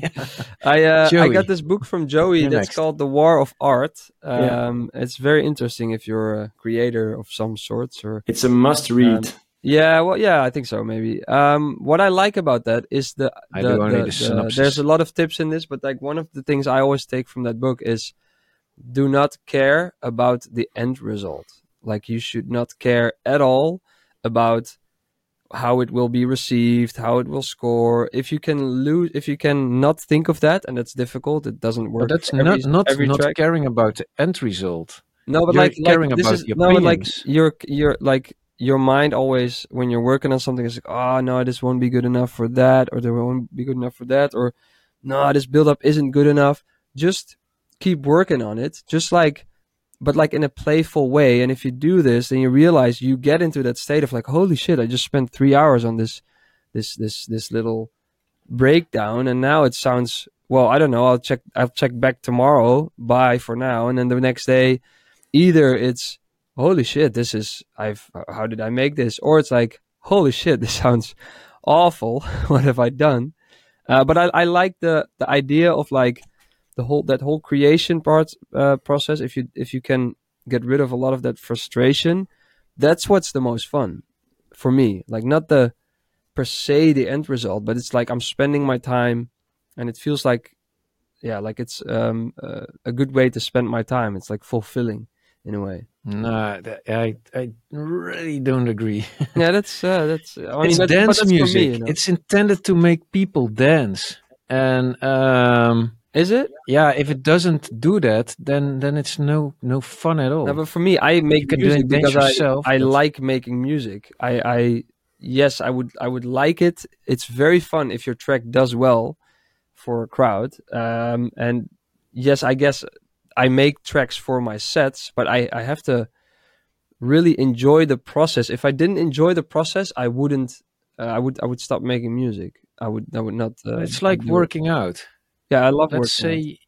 I uh, I Joey, got this book from Joey you're that's next. called The War of Art. Um, Yeah. It's very interesting if you're a creator of some sorts, or It's a must read. Um, yeah, well, yeah, I think so. Maybe. Um, what I like about that is the, I the, do only the, the the synopsis. there's a lot of tips in this, but like one of the things I always take from that book is do not care about the end result. Like you should not care at all about how it will be received, how it will score. If you can lose, if you can not think of that, and that's difficult, it doesn't But work. that's for every, not not every not track. caring about the end result. No, but You're like, like caring this about is the no, but like opinions. you're you're like your mind always when you're working on something is like, oh no, this won't be good enough for that, or there won't be good enough for that, or no, this build up isn't good enough. Just keep working on it, just like, but like in a playful way. And if you do this, then you realize you get into that state of like, holy shit, I just spent three hours on this, this, this, this little breakdown, and now it sounds well. I don't know. I'll check. I'll check back tomorrow. Bye for now, and then the next day. Either it's holy shit, this is I've how did I make this, or it's like holy shit, this sounds awful. What have I done? Uh, but I, I like the the idea of like the whole that whole creation part uh, process. If you if you can get rid of a lot of that frustration, that's what's the most fun for me. Like not the per se the end result, but it's like I'm spending my time, and it feels like yeah, like it's um, uh, a good way to spend my time. It's like fulfilling. In a way, No, that, I I really don't agree. yeah, that's uh, that's. I mean, It's that's, but dance that's music. For me, you know? It's intended to make people dance, and um, Is it? yeah, if it doesn't do that, then then it's no no fun at all. No, but for me, I make You can music dance because yourself, I I but- like making music. I I yes, I would I would like it. It's very fun if your track does well for a crowd. Um, and yes, I guess I make tracks for my sets, but I I have to really enjoy the process. If I didn't enjoy the process, I wouldn't. Uh, I would I would stop making music. I would I would not. Uh, it's like do it. working out. Yeah, I love Let's working out. say,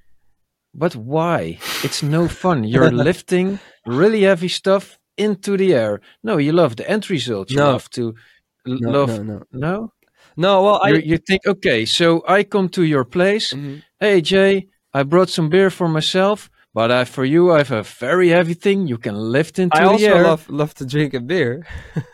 but why? It's no fun. You're lifting really heavy stuff into the air. No, you love the end result. You No. love to l- No, love. no, no. No? No, well, I. You you think, okay, so I come to your place. Mhm. Hey Jay, I brought some beer for myself, but I, for you, I have a very heavy thing you can lift into I the also air. love love to drink a beer.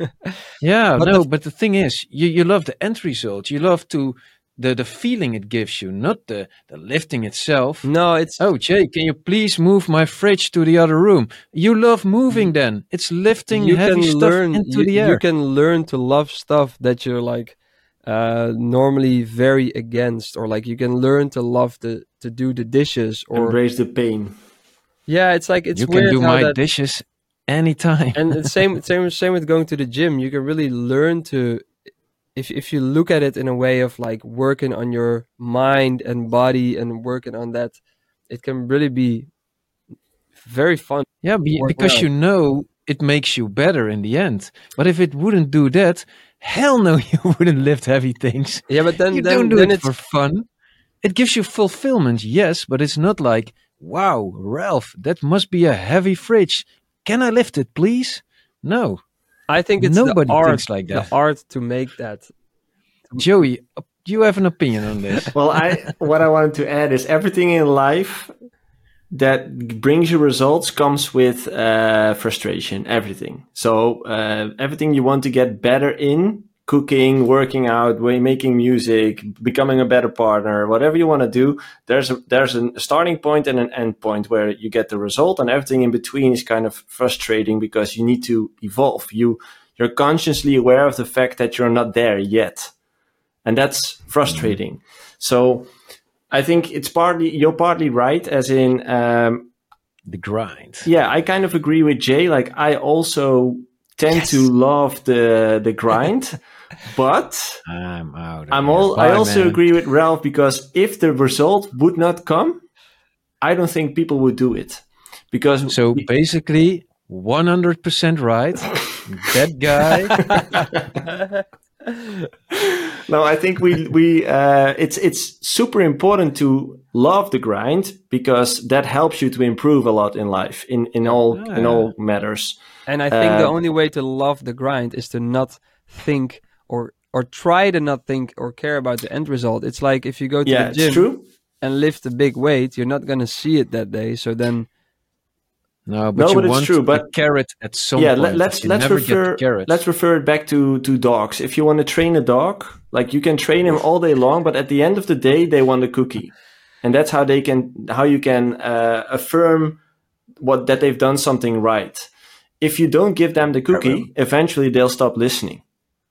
Yeah, But no, the- but the thing is, you, you love the end result. You love to the the feeling it gives you, not the the lifting itself. No, it's Oh, Jay, can you please move my fridge to the other room? You love moving then. It's lifting you heavy can stuff learn into you, the air. you can learn to love stuff that you're like uh normally very against, or like you can learn to love the to do the dishes, or Embrace the pain. yeah, it's like it's you can weird do how my that, dishes anytime. and the same same same with going to the gym. You can really learn to if if you look at it in a way of like working on your mind and body and working on that, it can really be very fun. Yeah, be, work because well. you know it makes you better in the end. But if it wouldn't do that, hell no, you wouldn't lift heavy things. Yeah, but then you then, don't do then it it's for fun. It gives you fulfillment, yes, but it's not like, wow, Ralph, that must be a heavy fridge. Can I lift it, please? No, I think it's nobody the art, thinks like that. the art to make that. Joey, uh, you have an opinion on this? Well, I what I wanted to add is everything in life that brings you results comes with uh, frustration. Everything. So uh, everything you want to get better in, cooking, working out, way making music, becoming a better partner, whatever you want to do, there's a there's a starting point and an end point where you get the result, and everything in between is kind of frustrating because you need to evolve. You you're consciously aware of the fact that you're not there yet. And that's frustrating. So I think it's partly, you're partly right, as in, um, The grind. yeah, I kind of agree with Jay. Like, I also tend Yes. to love the the grind, but I'm out. Of I'm here. all, Bye, I also man. agree with Ralph, because if the result would not come, I don't think people would do it because So basically, one hundred percent right. That guy. No, I think we we uh, it's it's super important to love the grind because that helps you to improve a lot in life in in all Ah. in all matters. And I think the Uh, only way to love the grind is to not think or or try to not think or care about the end result. It's like if you go to Yeah, the gym it's true. and lift a big weight, you're not gonna see it that day. So then, No, but No, you but it's want true, the but- carrot at some Yeah, point. let, let's You let's never refer get the carrot. let's refer it back to to dogs. If you want to train a dog, like you can train him all day long, but at the end of the day, they want a cookie, and that's how they can how you can uh, affirm what that they've done something right. If you don't give them the cookie, eventually they'll stop listening.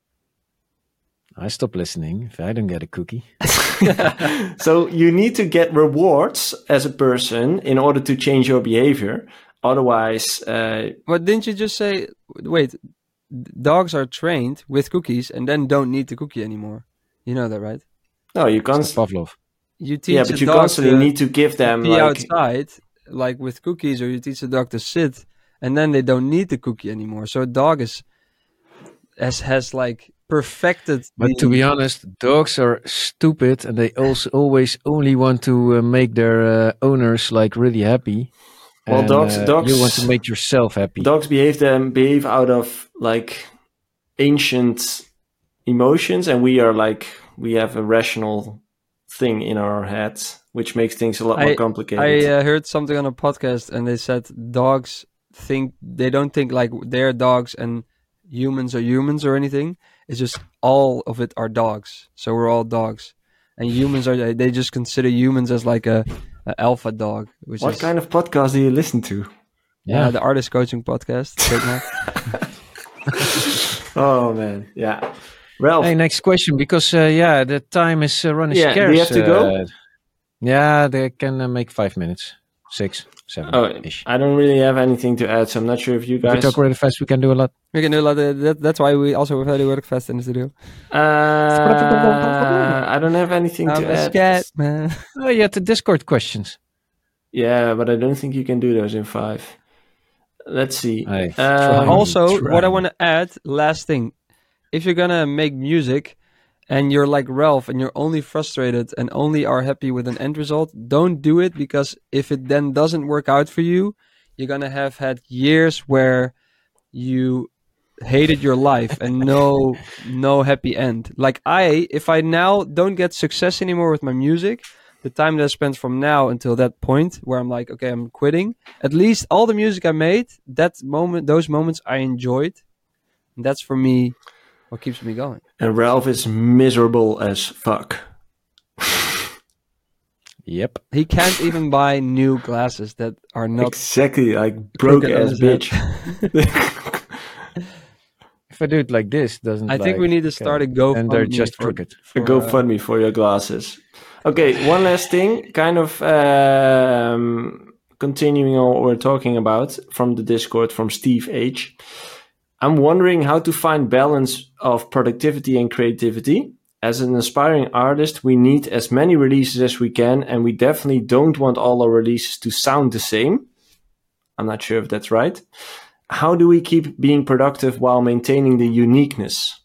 I stop listening if I don't get a cookie. So you need to get rewards as a person in order to change your behavior. Otherwise, uh, but didn't you just say, wait, d- dogs are trained with cookies and then don't need the cookie anymore? You know that, right? no, you It's can't. Pavlov. You teach Yeah, a but you dog constantly to need to give them pee like outside, like with cookies, or you teach the dog to sit, and then they don't need the cookie anymore. So a dog is has has like perfected. But the, to be honest, dogs are stupid, and they also always only want to uh, make their uh, owners like really happy. Well, And, dogs- uh, dogs- You want to make yourself happy. dogs behave them behave out of like ancient emotions, and we are like we have a rational thing in our heads, which makes things a lot more complicated. I uh, heard something on a podcast, and they said dogs think they don't think like they're dogs and humans are humans or anything. It's just all of it are dogs. So we're all dogs, and humans are they just consider humans as like a, a alpha dog. Which what is, kind of podcast do you listen to? Yeah, Yeah. the artist coaching podcast. trademark. Oh man, yeah. Ralph, Hey, next question, because uh, yeah, the time is uh, running Yeah, do scarce. you have to go? uh, yeah, they can uh, make five minutes, six, seven oh, ish. I don't really have anything to add, so I'm not sure if you If we guys. talk really fast, we can do a lot. We can do a lot of that. That's why we also have work fast in the studio. Uh, I don't have anything I'm to a add. scat man. Oh, you had the Discord questions. Yeah, but I don't think you can do those in five. Let's see. Hey, Um, try. Also, try. what I want to add, last thing, if you're gonna make music and you're like Ralph and you're only frustrated and only are happy with an end result, don't do it, because if it then doesn't work out for you, you're gonna have had years where you hated your life and no no happy end. Like I, if I now don't get success anymore with my music, the time that I spent from now until that point where I'm like, okay, I'm quitting, at least all the music I made, that moment, those moments I enjoyed. And that's for me what keeps me going. And Ralph is miserable as fuck. Yep. He can't even buy new glasses that are not. Exactly, like broke crooked on ass his head. bitch. If I do it like this, doesn't. I think like, we need to start a GoFundMe. And they're just for- crooked. for, Go uh, fund me for your glasses. Okay, one last thing, kind of um, continuing on what we're talking about from the Discord from Steve H. I'm wondering how to find balance of productivity and creativity. As an aspiring artist, we need as many releases as we can, and we definitely don't want all our releases to sound the same. I'm not sure if that's right. How do we keep being productive while maintaining the uniqueness?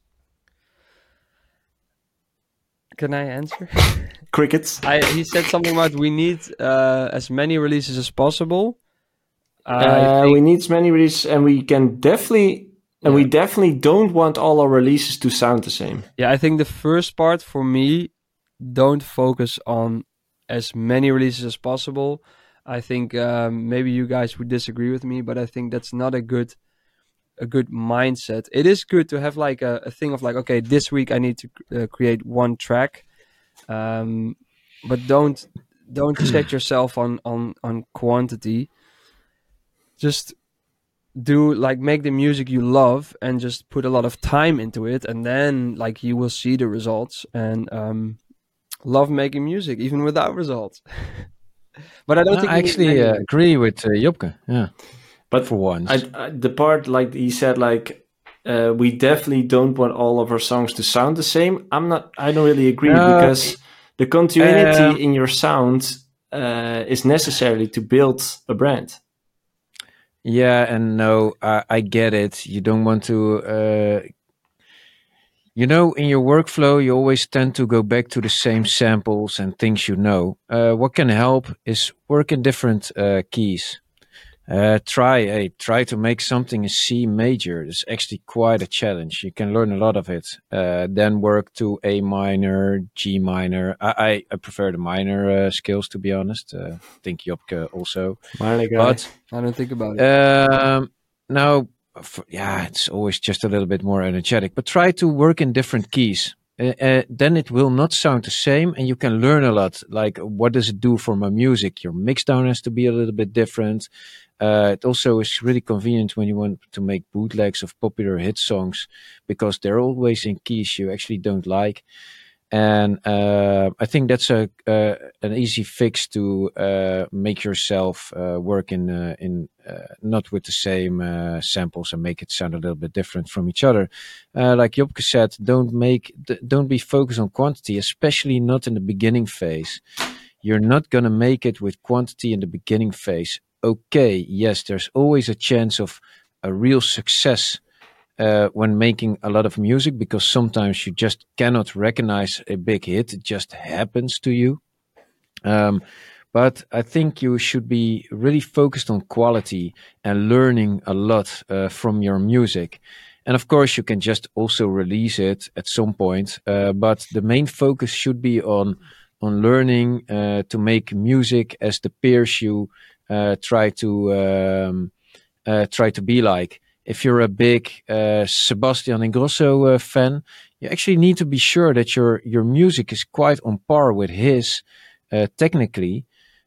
Can I answer? Crickets. I, he said something about we need uh, as many releases as possible. I Uh, think- we need as many releases, and we can definitely, and we Yeah. definitely don't want all our releases to sound the same. Yeah, I think the first part for me, don't focus on as many releases as possible. I think um, maybe you guys would disagree with me, but I think that's not a good a good mindset. It is good to have like a, a thing of like, okay, this week I need to uh, create one track, um, but don't don't set yourself on on on quantity. Just do like make the music you love and just put a lot of time into it, and then like you will see the results. And um love making music even without results. But I don't think I we need actually many. uh, agree with uh, Jopke. Yeah, But for once. I, I, the part like he said, like uh, we definitely don't want all of our songs to sound the same. I'm not. I don't really agree No, because the continuity um, in your sound uh, is necessary to build a brand. Yeah and no, I, I get it. You don't want to, uh, you know, in your workflow, you always tend to go back to the same samples and things you know. Uh, what can help is work in different uh, keys. Uh, try hey, try to make something a C major. It's actually quite a challenge. You can learn a lot of it. Uh, then work to A minor, G minor. I, I, I prefer the minor uh, scales, to be honest. Uh, I think Jopke also. Minor guy. But I don't think about it. um, now, f- yeah, it's always just a little bit more energetic. But try to work in different keys. Uh, uh, then it will not sound the same, and you can learn a lot. Like, what does it do for my music? Your mixdown has to be a little bit different. Uh, it also is really convenient when you want to make bootlegs of popular hit songs, because they're always in keys you actually don't like. And uh, I think that's a uh, an easy fix to uh, make yourself uh, work in uh, in uh, not with the same uh, samples and make it sound a little bit different from each other. Uh, like Jopke said, don't make d- don't be focused on quantity, especially not in the beginning phase. You're not gonna make it with quantity in the beginning phase. Okay, yes, there's always a chance of a real success uh, when making a lot of music, because sometimes you just cannot recognize a big hit. It just happens to you. Um, but I think you should be really focused on quality and learning a lot uh, from your music. And of course, you can just also release it at some point. Uh, but the main focus should be on on learning uh, to make music as the peers you uh, try to um, uh, try to be like. If you're a big uh, Sebastian Ingrosso uh, fan, you actually need to be sure that your your music is quite on par with his uh, technically,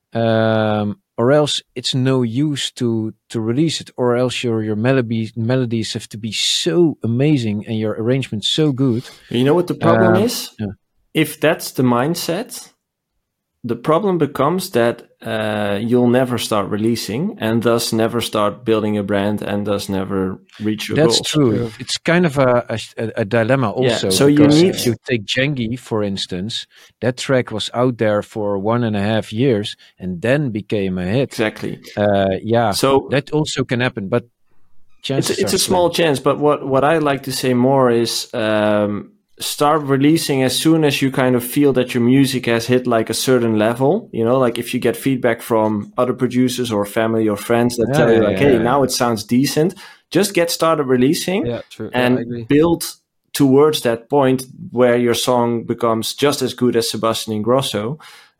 um, or else it's no use to to release it. Or else your your melodies melodies have to be so amazing and your arrangement so good. You know what the problem Um, is? yeah. If that's the mindset, the problem becomes that uh, you'll never start releasing, and thus never start building a brand, and thus never reach your That's goals. true. True. It's kind of a, a, a dilemma also. so you because need- if you take Jengi, for instance, that track was out there for one and a half years and then became a hit. Exactly. Uh, yeah, So that also can happen, but it's chances it's are a small slim. chance. But what what I like to say more is um, start releasing as soon as you kind of feel that your music has hit like a certain level. You know, like if you get feedback from other producers or family or friends that Yeah, tell you yeah, like, yeah, "Hey, yeah. now it sounds decent," just get started releasing. Yeah, true. Yeah, and I agree. build towards that point where your song becomes just as good as Sebastian Ingrosso.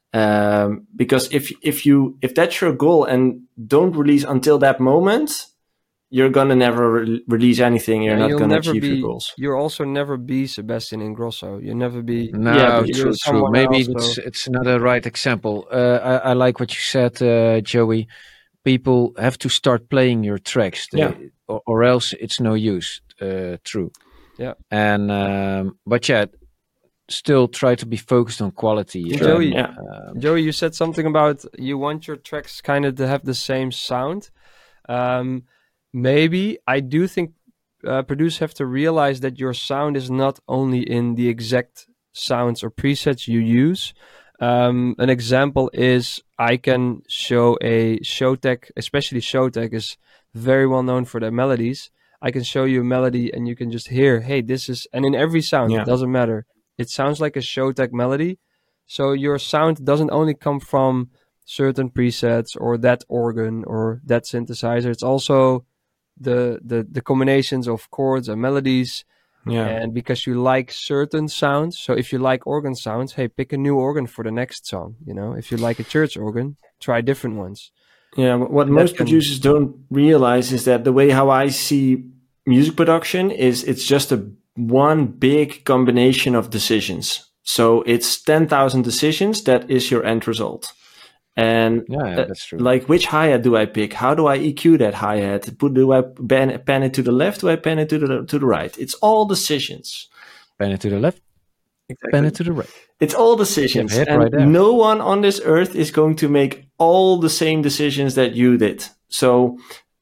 Um, because if if you if that's your goal and don't release until that moment, you're gonna never re- release anything. You're Yeah, not you'll gonna never achieve be. your goals. You'll also never be Sebastian Ingrosso. You'll never be. No, Yeah, but true, you're true. someone Maybe else, it's so- it's not a right example. Uh, I, I like what you said, uh, Joey. People have to start playing your tracks, they, Yeah. or, or else it's no use. Uh, true. Yeah. And um, but yeah, still try to be focused on quality. And Joey, Yeah. um, Joey, you said something about you want your tracks kind of to have the same sound. Um, maybe I do think uh, producers have to realize that your sound is not only in the exact sounds or presets you use. Um, an example is I can show a Showtek, especially Showtek is very well known for their melodies. I can show you a melody and you can just hear, hey, this is, and in every sound, Yeah. it doesn't matter. It sounds like a Showtek melody. So your sound doesn't only come from certain presets or that organ or that synthesizer. It's also the the, the combinations of chords and melodies. Yeah. And because you like certain sounds, so if you like organ sounds, hey, pick a new organ for the next song. You know, if you like a church organ, try different ones. Yeah, what And most that can- producers don't realize is that the way how I see music production is it's just a one big combination of decisions. So it's ten thousand decisions that is your end result. And yeah, yeah, uh, that's true. like which hi-hat do I pick? How do I E Q that hi-hat? Put, do I pan, pan it to the left? Do I pan it to the to the right? It's all decisions. Pan it to the left, pan it to the right. It's all decisions. Yeah, hit and right there. no one on this earth is going to make all the same decisions that you did. So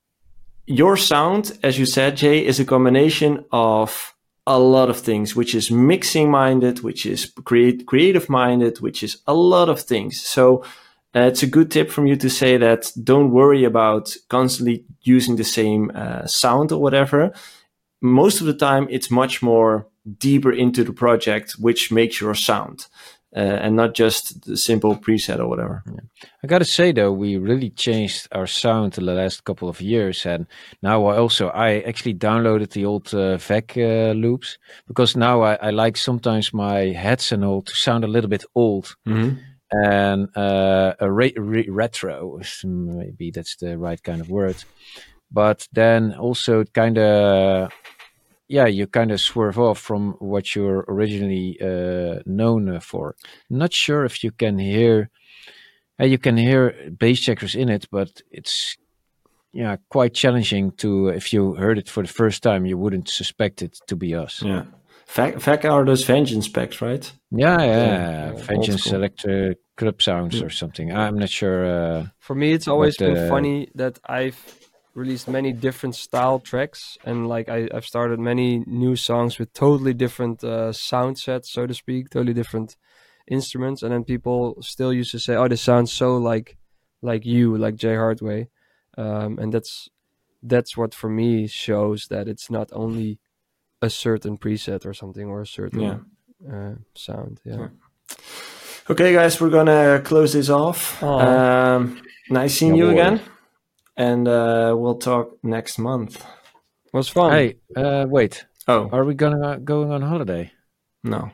your sound, as you said, Jay, is a combination of a lot of things, which is mixing minded, which is create creative minded, which is a lot of things. So uh, it's a good tip from you to say that don't worry about constantly using the same uh, sound or whatever. Most of the time, it's much more deeper into the project, which makes your sound. Uh, and not just the simple preset or whatever. Yeah. I gotta say though, we really changed our sound in the last couple of years, and now I also I actually downloaded the old uh, V E C uh, loops, because now I, I like sometimes my heads and all to sound a little bit old, Mm-hmm. and uh, a re- re- retro, maybe that's the right kind of word, but then also kind of. Yeah, you kind of swerve off from what you're originally uh, known for. Not sure if you can hear, uh, you can hear bass checkers in it, but it's yeah quite challenging to. If you heard it for the first time, you wouldn't suspect it to be us. Yeah, V E C are those Vengeance packs, right? Yeah, yeah, Yeah, old Vengeance school. Electric Club Sounds Yeah. or something. I'm not sure. Uh, For me, it's always But, been uh, funny that I've released many different style tracks, and like I, I've started many new songs with totally different uh, sound sets, so to speak, totally different instruments, and then people still used to say, "Oh, this sounds so like like you, like Jay Hardway," um, and that's that's what for me shows that it's not only a certain preset or something or a certain Yeah. uh, sound. Yeah. Yeah. Okay, guys, we're gonna close this off. Aw. Um, nice seeing Yeah, you boy. again, and uh, we'll talk next month. Was fun. hey, uh, wait. Oh Are we gonna going on holiday? no,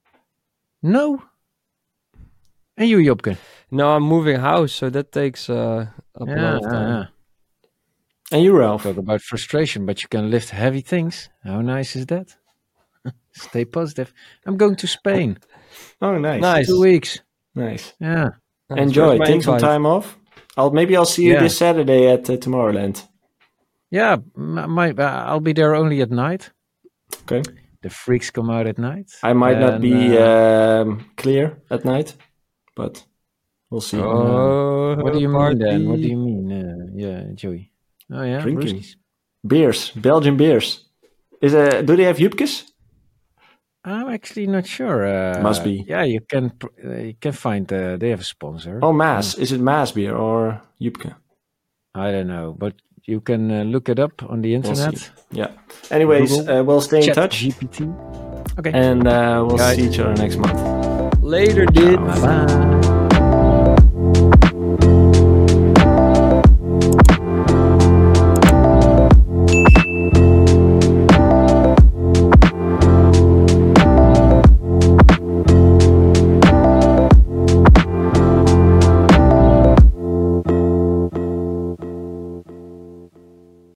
No. And you, Jopke? No, I'm moving house, so that takes uh, up a Yeah, lot of yeah, time. yeah. and you, Ralph? Talk about frustration, but you can lift heavy things. How nice is that? Stay positive. I'm going to Spain. Oh, nice, Nice. Two weeks. nice. Yeah. Nice. Enjoy. Where's my Take some invite? time off. I'll maybe I'll see you Yeah. this Saturday at uh, Tomorrowland. Yeah. m- My, uh, I'll be there only at night. Okay. The freaks come out at night. I might not And, be uh, um, clear at night, but we'll see. Oh, what do you mean then? What do party. you mean? Uh, yeah, Joey. Oh yeah, Drinking. brewskis. Beers, Belgian beers. Is uh, do they have Joepkes? I'm actually not sure. Uh, Must be. Yeah, you can. pr- Uh, you can find. Uh, they have a sponsor. Oh, Maas. Is it Maas beer or Joepke? I don't know, but you can uh, look it up on the We'll internet. see. Yeah. Anyways, Google. uh, we'll stay in Chat touch, G P T. Okay. and uh, we'll Bye. see each other next month. Later, dude. Bye bye.